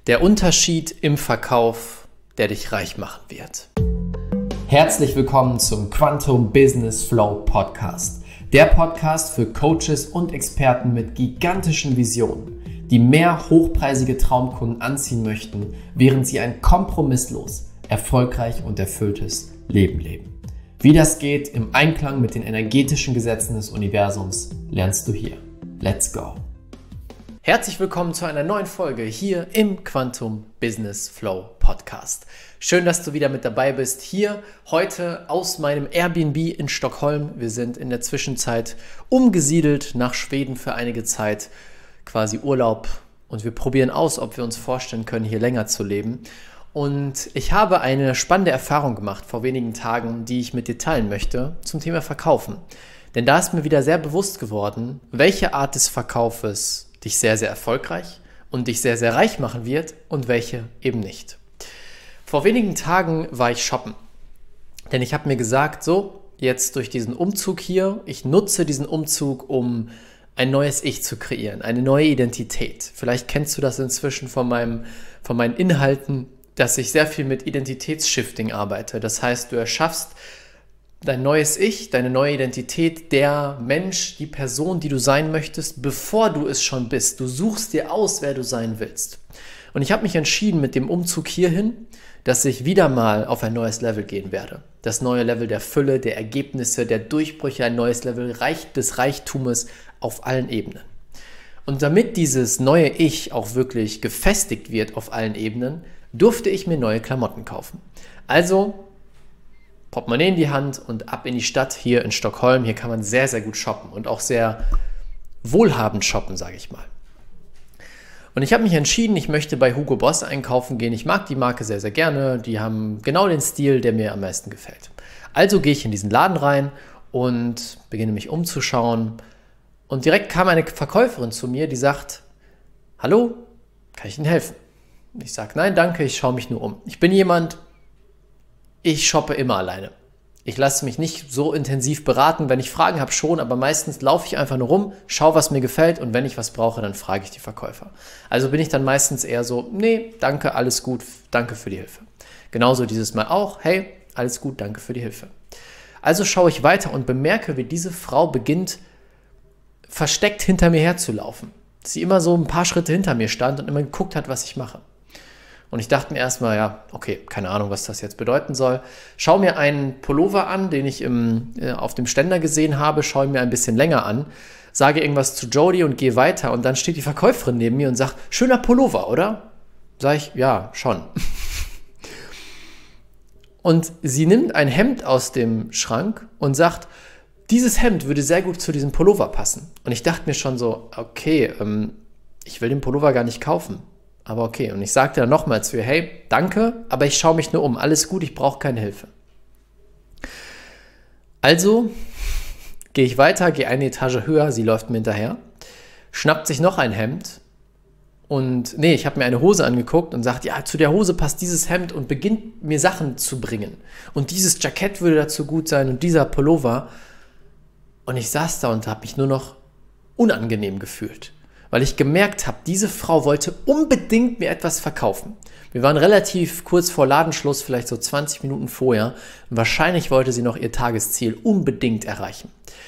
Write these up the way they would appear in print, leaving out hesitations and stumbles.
Der Unterschied im Verkauf, der dich reich machen wird. Herzlich willkommen zum Quantum Business Flow Podcast. Der Podcast für Coaches und Experten mit gigantischen Visionen, die mehr hochpreisige Traumkunden anziehen möchten, während sie ein kompromisslos, erfolgreich und erfülltes Leben leben. Wie das geht im Einklang mit den energetischen Gesetzen des Universums, lernst du hier. Let's go! Herzlich willkommen zu einer neuen Folge hier im Quantum Business Flow Podcast. Schön, dass du wieder mit dabei bist. Hier heute aus meinem Airbnb in Stockholm. Wir sind in der Zwischenzeit umgesiedelt nach Schweden für einige Zeit, quasi Urlaub. Und wir probieren aus, ob wir uns vorstellen können, hier länger zu leben. Und ich habe eine spannende Erfahrung gemacht vor wenigen Tagen, die ich mit dir teilen möchte zum Thema Verkaufen. Denn da ist mir wieder sehr bewusst geworden, welche Art des Verkaufes dich sehr, sehr erfolgreich und dich sehr, sehr reich machen wird und welche eben nicht. Vor wenigen Tagen war ich shoppen, denn ich habe mir gesagt, so, jetzt durch diesen Umzug hier, ich nutze diesen Umzug, um ein neues Ich zu kreieren, eine neue Identität. Vielleicht kennst du das inzwischen von meinen Inhalten, dass ich sehr viel mit Identitätsshifting arbeite. Das heißt, du erschaffst dein neues Ich, deine neue Identität, der Mensch, die Person, die du sein möchtest, bevor du es schon bist. Du suchst dir aus, wer du sein willst. Und ich habe mich entschieden mit dem Umzug hierhin, dass ich wieder mal auf ein neues Level gehen werde. Das neue Level der Fülle, der Ergebnisse, der Durchbrüche, ein neues Level des Reichtumes auf allen Ebenen. Und damit dieses neue Ich auch wirklich gefestigt wird auf allen Ebenen, durfte ich mir neue Klamotten kaufen. Also Portemonnaie in die Hand und ab in die Stadt hier in Stockholm. Hier kann man sehr, sehr gut shoppen und auch sehr wohlhabend shoppen, sage ich mal. Und ich habe mich entschieden, ich möchte bei Hugo Boss einkaufen gehen. Ich mag die Marke sehr, sehr gerne. Die haben genau den Stil, der mir am meisten gefällt. Also gehe ich in diesen Laden rein und beginne mich umzuschauen. Und direkt kam eine Verkäuferin zu mir, die sagt, hallo, kann ich Ihnen helfen? Und ich sage, nein, danke, ich schaue mich nur um. Ich bin jemand, ich shoppe immer alleine. Ich lasse mich nicht so intensiv beraten. Wenn ich Fragen habe, schon, aber meistens laufe ich einfach nur rum, schaue, was mir gefällt und wenn ich was brauche, dann frage ich die Verkäufer. Also bin ich dann meistens eher so, nee, danke, alles gut, danke für die Hilfe. Genauso dieses Mal auch, hey, alles gut, danke für die Hilfe. Also schaue ich weiter und bemerke, wie diese Frau beginnt, versteckt hinter mir herzulaufen. Dass sie immer so ein paar Schritte hinter mir stand und immer geguckt hat, was ich mache. Und ich dachte mir erstmal, ja, okay, keine Ahnung, was das jetzt bedeuten soll. Schau mir einen Pullover an, den ich auf dem Ständer gesehen habe, schaue ihn mir ein bisschen länger an, sage irgendwas zu Jody und gehe weiter. Und dann steht die Verkäuferin neben mir und sagt, schöner Pullover, oder? Sag ich, ja, schon. Und sie nimmt ein Hemd aus dem Schrank und sagt, dieses Hemd würde sehr gut zu diesem Pullover passen. Und ich dachte mir schon so, okay, ich will den Pullover gar nicht kaufen. Aber okay, und ich sagte dann nochmal zu ihr, hey, danke, aber ich schaue mich nur um, alles gut, ich brauche keine Hilfe. Also gehe ich weiter, gehe eine Etage höher, sie läuft mir hinterher, schnappt sich noch ein Hemd und ich habe mir eine Hose angeguckt und sagt, ja, zu der Hose passt dieses Hemd und beginnt mir Sachen zu bringen. Und dieses Jackett würde dazu gut sein und dieser Pullover. Und ich saß da und habe mich nur noch unangenehm gefühlt. Weil ich gemerkt habe, diese Frau wollte unbedingt mir etwas verkaufen. Wir waren relativ kurz vor Ladenschluss, vielleicht so 20 Minuten vorher. Und wahrscheinlich wollte sie noch ihr Tagesziel unbedingt erreichen.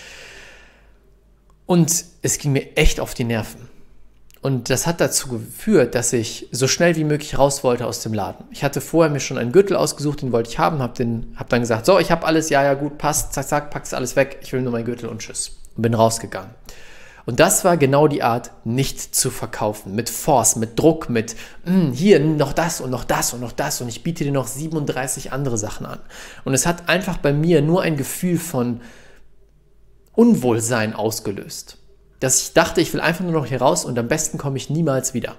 Und es ging mir echt auf die Nerven. Und das hat dazu geführt, dass ich so schnell wie möglich raus wollte aus dem Laden. Ich hatte vorher mir schon einen Gürtel ausgesucht, den wollte ich haben, hab dann gesagt, so, ich habe alles, ja, gut, passt, zack, zack, pack's alles weg, ich will nur meinen Gürtel und tschüss. Und bin rausgegangen. Und das war genau die Art, nicht zu verkaufen. Mit Force, mit Druck, mit hier noch das und noch das und noch das und ich biete dir noch 37 andere Sachen an. Und es hat einfach bei mir nur ein Gefühl von Unwohlsein ausgelöst. Dass ich dachte, ich will einfach nur noch hier raus und am besten komme ich niemals wieder.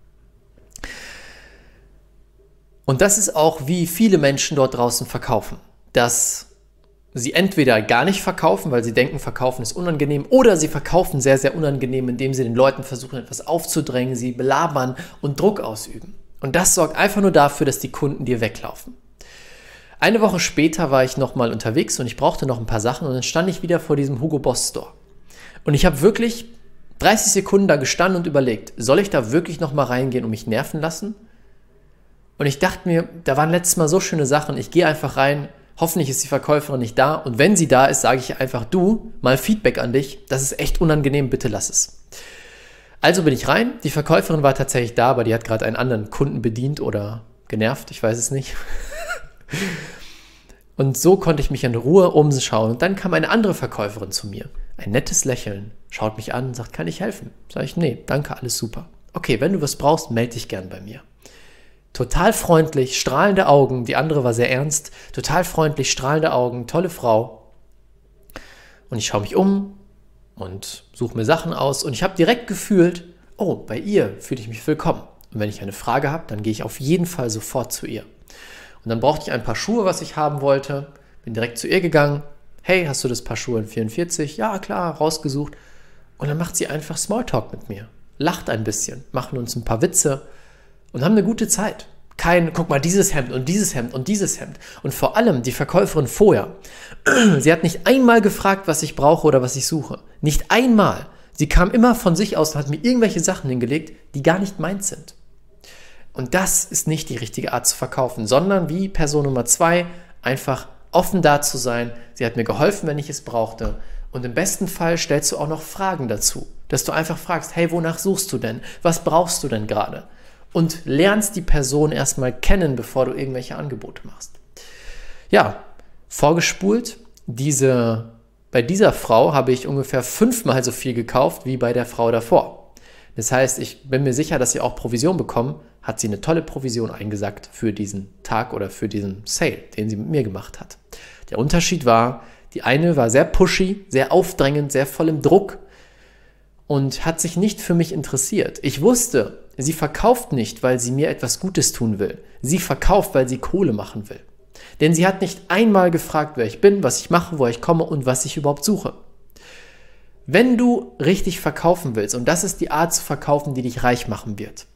Und das ist auch, wie viele Menschen dort draußen verkaufen. Dass sie entweder gar nicht verkaufen, weil sie denken, verkaufen ist unangenehm, oder sie verkaufen sehr, sehr unangenehm, indem sie den Leuten versuchen, etwas aufzudrängen, sie belabern und Druck ausüben. Und das sorgt einfach nur dafür, dass die Kunden dir weglaufen. Eine Woche später war ich nochmal unterwegs und ich brauchte noch ein paar Sachen und dann stand ich wieder vor diesem Hugo Boss Store. Und ich habe wirklich 30 Sekunden da gestanden und überlegt, soll ich da wirklich nochmal reingehen und mich nerven lassen? Und ich dachte mir, da waren letztes Mal so schöne Sachen, ich gehe einfach rein, hoffentlich ist die Verkäuferin nicht da und wenn sie da ist, sage ich einfach, du, mal Feedback an dich, das ist echt unangenehm, bitte lass es. Also bin ich rein, die Verkäuferin war tatsächlich da, aber die hat gerade einen anderen Kunden bedient oder genervt, ich weiß es nicht. Und so konnte ich mich in Ruhe umschauen und dann kam eine andere Verkäuferin zu mir. Ein nettes Lächeln, schaut mich an und sagt, kann ich helfen? Sag ich, nee, danke, alles super. Okay, wenn du was brauchst, melde dich gern bei mir. Total freundlich, strahlende Augen, die andere war sehr ernst, total freundlich, strahlende Augen, tolle Frau. Und ich schaue mich um und suche mir Sachen aus und ich habe direkt gefühlt, oh, bei ihr fühle ich mich willkommen. Und wenn ich eine Frage habe, dann gehe ich auf jeden Fall sofort zu ihr. Und dann brauchte ich ein paar Schuhe, was ich haben wollte, bin direkt zu ihr gegangen. Hey, hast du das Paar Schuhe in 44? Ja, klar, rausgesucht. Und dann macht sie einfach Smalltalk mit mir, lacht ein bisschen, machen uns ein paar Witze und haben eine gute Zeit. Guck mal, dieses Hemd und dieses Hemd und dieses Hemd. Und vor allem die Verkäuferin vorher. Sie hat nicht einmal gefragt, was ich brauche oder was ich suche. Nicht einmal. Sie kam immer von sich aus und hat mir irgendwelche Sachen hingelegt, die gar nicht meins sind. Und das ist nicht die richtige Art zu verkaufen, sondern wie Person Nummer 2 einfach offen da zu sein. Sie hat mir geholfen, wenn ich es brauchte. Und im besten Fall stellst du auch noch Fragen dazu. Dass du einfach fragst, hey, wonach suchst du denn? Was brauchst du denn gerade? Und lernst die Person erstmal kennen, bevor du irgendwelche Angebote machst. Ja, vorgespult, bei dieser Frau habe ich ungefähr 5-mal so viel gekauft wie bei der Frau davor. Das heißt, ich bin mir sicher, dass sie auch Provision bekommen, hat sie eine tolle Provision eingesackt für diesen Tag oder für diesen Sale, den sie mit mir gemacht hat. Der Unterschied war, die eine war sehr pushy, sehr aufdrängend, sehr voll im Druck und hat sich nicht für mich interessiert. Ich wusste, sie verkauft nicht, weil sie mir etwas Gutes tun will. Sie verkauft, weil sie Kohle machen will. Denn sie hat nicht einmal gefragt, wer ich bin, was ich mache, wo ich komme und was ich überhaupt suche. Wenn du richtig verkaufen willst, und das ist die Art zu verkaufen, die dich reich machen wird,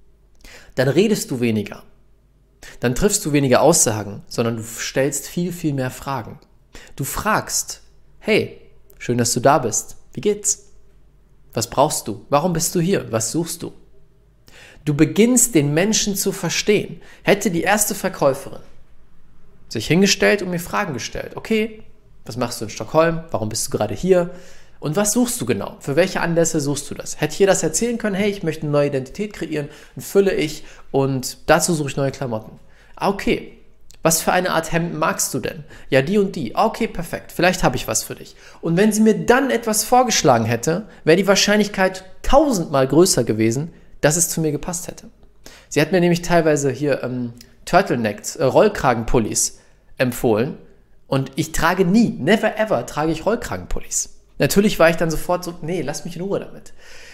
dann redest du weniger. Dann triffst du weniger Aussagen, sondern du stellst viel, viel mehr Fragen. Du fragst, hey, schön, dass du da bist. Wie geht's? Was brauchst du? Warum bist du hier? Was suchst du? Du beginnst, den Menschen zu verstehen. Hätte die erste Verkäuferin sich hingestellt und mir Fragen gestellt. Okay, was machst du in Stockholm? Warum bist du gerade hier? Und was suchst du genau? Für welche Anlässe suchst du das? Hätte ich ihr das erzählen können, hey, ich möchte eine neue Identität kreieren, dann fülle ich und dazu suche ich neue Klamotten. Okay, was für eine Art Hemden magst du denn? Ja, die und die. Okay, perfekt, vielleicht habe ich was für dich. Und wenn sie mir dann etwas vorgeschlagen hätte, wäre die Wahrscheinlichkeit 1000-mal größer gewesen, dass es zu mir gepasst hätte. Sie hat mir nämlich teilweise hier Turtlenecks, Rollkragenpullis empfohlen und ich trage nie, never ever trage ich Rollkragenpullis. Natürlich war ich dann sofort so, nee, lass mich in Ruhe damit.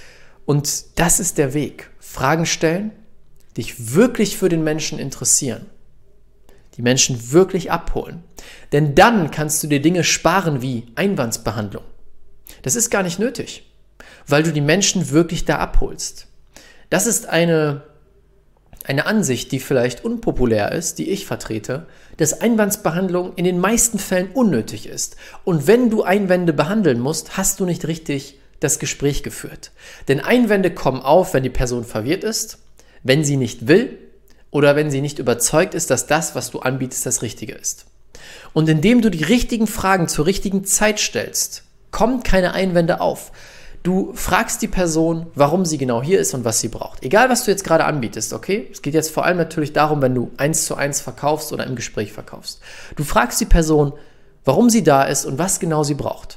Und das ist der Weg. Fragen stellen, dich wirklich für den Menschen interessieren, die Menschen wirklich abholen. Denn dann kannst du dir Dinge sparen wie Einwandsbehandlung. Das ist gar nicht nötig, weil du die Menschen wirklich da abholst. Das ist eine Ansicht, die vielleicht unpopulär ist, die ich vertrete, dass Einwandsbehandlung in den meisten Fällen unnötig ist. Und wenn du Einwände behandeln musst, hast du nicht richtig das Gespräch geführt. Denn Einwände kommen auf, wenn die Person verwirrt ist, wenn sie nicht will oder wenn sie nicht überzeugt ist, dass das, was du anbietest, das Richtige ist. Und indem du die richtigen Fragen zur richtigen Zeit stellst, kommen keine Einwände auf. Du fragst die Person, warum sie genau hier ist und was sie braucht. Egal, was du jetzt gerade anbietest, okay? Es geht jetzt vor allem natürlich darum, wenn du 1:1 verkaufst oder im Gespräch verkaufst. Du fragst die Person, warum sie da ist und was genau sie braucht.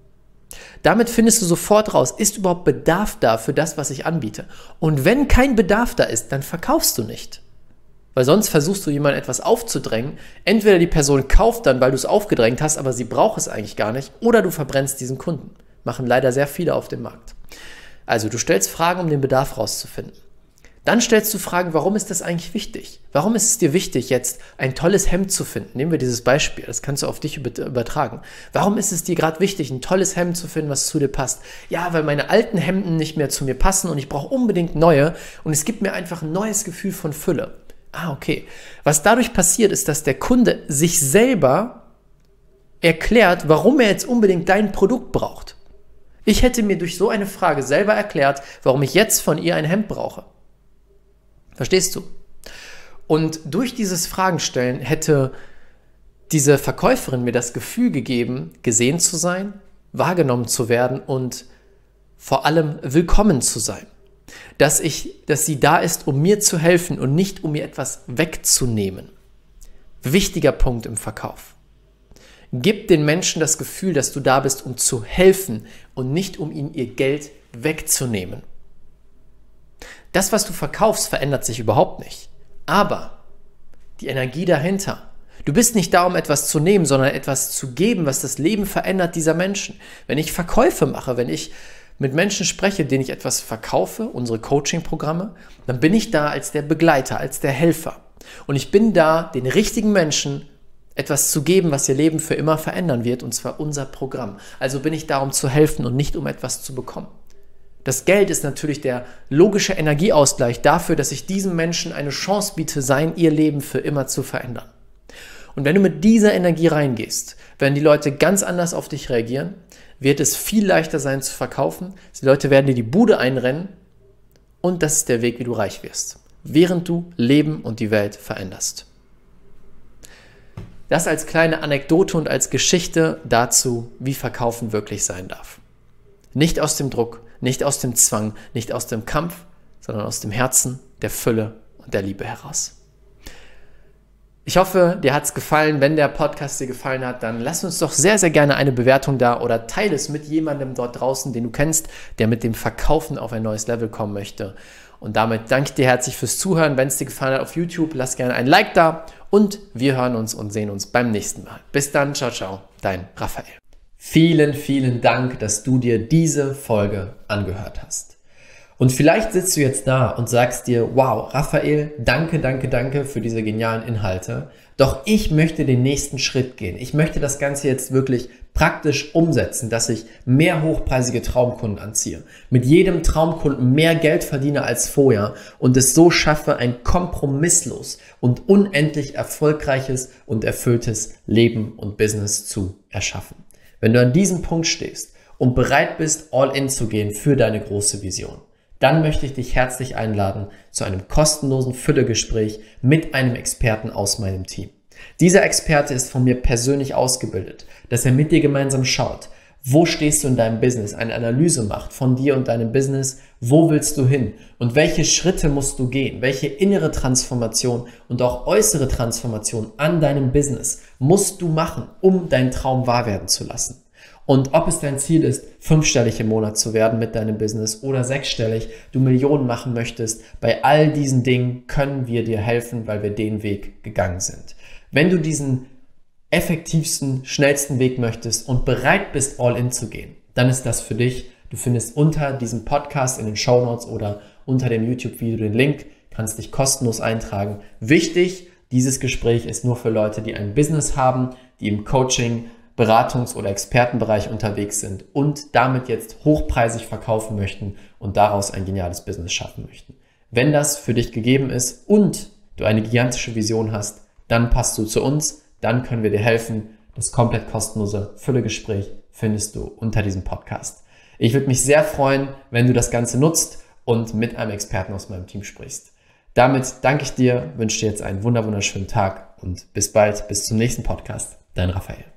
Damit findest du sofort raus, ist überhaupt Bedarf da für das, was ich anbiete? Und wenn kein Bedarf da ist, dann verkaufst du nicht. Weil sonst versuchst du jemandem etwas aufzudrängen. Entweder die Person kauft dann, weil du es aufgedrängt hast, aber sie braucht es eigentlich gar nicht, oder du verbrennst diesen Kunden. Machen leider sehr viele auf dem Markt. Also du stellst Fragen, um den Bedarf rauszufinden. Dann stellst du Fragen, warum ist das eigentlich wichtig? Warum ist es dir wichtig, jetzt ein tolles Hemd zu finden? Nehmen wir dieses Beispiel, das kannst du auf dich übertragen. Warum ist es dir gerade wichtig, ein tolles Hemd zu finden, was zu dir passt? Ja, weil meine alten Hemden nicht mehr zu mir passen und ich brauche unbedingt neue und es gibt mir einfach ein neues Gefühl von Fülle. Okay. Was dadurch passiert, ist, dass der Kunde sich selber erklärt, warum er jetzt unbedingt dein Produkt braucht. Ich hätte mir durch so eine Frage selber erklärt, warum ich jetzt von ihr ein Hemd brauche. Verstehst du? Und durch dieses Fragenstellen hätte diese Verkäuferin mir das Gefühl gegeben, gesehen zu sein, wahrgenommen zu werden und vor allem willkommen zu sein. Dass sie da ist, um mir zu helfen und nicht um mir etwas wegzunehmen. Wichtiger Punkt im Verkauf. Gib den Menschen das Gefühl, dass du da bist, um zu helfen und nicht um ihnen ihr Geld wegzunehmen. Das, was du verkaufst, verändert sich überhaupt nicht. Aber die Energie dahinter. Du bist nicht da, um etwas zu nehmen, sondern etwas zu geben, was das Leben verändert dieser Menschen. Wenn ich Verkäufe mache, wenn ich mit Menschen spreche, denen ich etwas verkaufe, unsere Coaching-Programme, dann bin ich da als der Begleiter, als der Helfer. Und ich bin da, den richtigen Menschen etwas zu geben, was ihr Leben für immer verändern wird, und zwar unser Programm. Also bin ich da, um zu helfen und nicht um etwas zu bekommen. Das Geld ist natürlich der logische Energieausgleich dafür, dass ich diesem Menschen eine Chance biete, ihr Leben für immer zu verändern. Und wenn du mit dieser Energie reingehst, werden die Leute ganz anders auf dich reagieren, wird es viel leichter sein zu verkaufen. Die Leute werden dir die Bude einrennen und das ist der Weg, wie du reich wirst, während du Leben und die Welt veränderst. Das als kleine Anekdote und als Geschichte dazu, wie Verkaufen wirklich sein darf. Nicht aus dem Druck, nicht aus dem Zwang, nicht aus dem Kampf, sondern aus dem Herzen, der Fülle und der Liebe heraus. Ich hoffe, dir hat es gefallen. Wenn der Podcast dir gefallen hat, dann lass uns doch sehr, sehr gerne eine Bewertung da oder teile es mit jemandem dort draußen, den du kennst, der mit dem Verkaufen auf ein neues Level kommen möchte. Und damit danke ich dir herzlich fürs Zuhören. Wenn es dir gefallen hat auf YouTube, lass gerne ein Like da und wir hören uns und sehen uns beim nächsten Mal. Bis dann, ciao, ciao, dein Raphael. Vielen, vielen Dank, dass du dir diese Folge angehört hast. Und vielleicht sitzt du jetzt da und sagst dir, wow, Raphael, danke für diese genialen Inhalte. Doch ich möchte den nächsten Schritt gehen. Ich möchte das Ganze jetzt wirklich praktisch umsetzen, dass ich mehr hochpreisige Traumkunden anziehe. Mit jedem Traumkunden mehr Geld verdiene als vorher und es so schaffe, ein kompromisslos und unendlich erfolgreiches und erfülltes Leben und Business zu erschaffen. Wenn du an diesem Punkt stehst und bereit bist, all in zu gehen für deine große Vision, dann möchte ich dich herzlich einladen zu einem kostenlosen Füllegespräch mit einem Experten aus meinem Team. Dieser Experte ist von mir persönlich ausgebildet, dass er mit dir gemeinsam schaut, wo stehst du in deinem Business, eine Analyse macht von dir und deinem Business, wo willst du hin und welche Schritte musst du gehen, welche innere Transformation und auch äußere Transformation an deinem Business musst du machen, um deinen Traum wahr werden zu lassen. Und ob es dein Ziel ist, 5-stellig im Monat zu werden mit deinem Business oder 6-stellig, du Millionen machen möchtest, bei all diesen Dingen können wir dir helfen, weil wir den Weg gegangen sind. Wenn du diesen effektivsten, schnellsten Weg möchtest und bereit bist, all in zu gehen, dann ist das für dich. Du findest unter diesem Podcast in den Shownotes oder unter dem YouTube-Video den Link, kannst dich kostenlos eintragen. Wichtig, dieses Gespräch ist nur für Leute, die ein Business haben, die im Coaching, Beratungs- oder Expertenbereich unterwegs sind und damit jetzt hochpreisig verkaufen möchten und daraus ein geniales Business schaffen möchten. Wenn das für dich gegeben ist und du eine gigantische Vision hast, dann passt du zu uns, dann können wir dir helfen. Das komplett kostenlose Füllegespräch findest du unter diesem Podcast. Ich würde mich sehr freuen, wenn du das Ganze nutzt und mit einem Experten aus meinem Team sprichst. Damit danke ich dir, wünsche dir jetzt einen wunderschönen Tag und bis bald, bis zum nächsten Podcast. Dein Raphael.